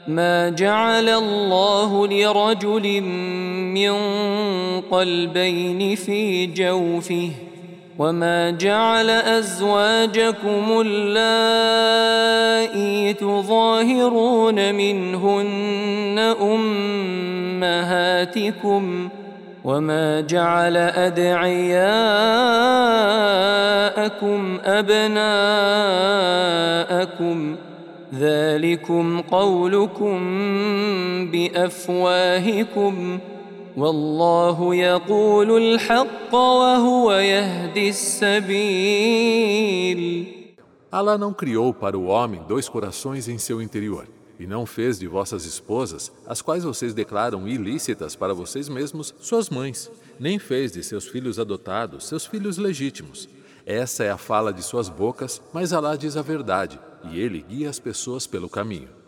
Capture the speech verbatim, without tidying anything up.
ما جعل الله لرجل من قلبين في جوفه وما جعل أزواجكم اللائي تظاهرون منهن أمهاتكم وما جعل أدعياءكم أبناءكم ذلكم قولكم بأفواهكم والله يقول الحق وهو يهدي السبيل. Alá não criou para o homem dois corações em seu interior, e não fez de vossas esposas, as quais vocês declaram ilícitas para vocês mesmos, suas mães, nem fez de seus filhos adotados seus filhos legítimos. Essa é a fala de suas bocas, mas Alá diz a verdade, e ele guia as pessoas pelo caminho.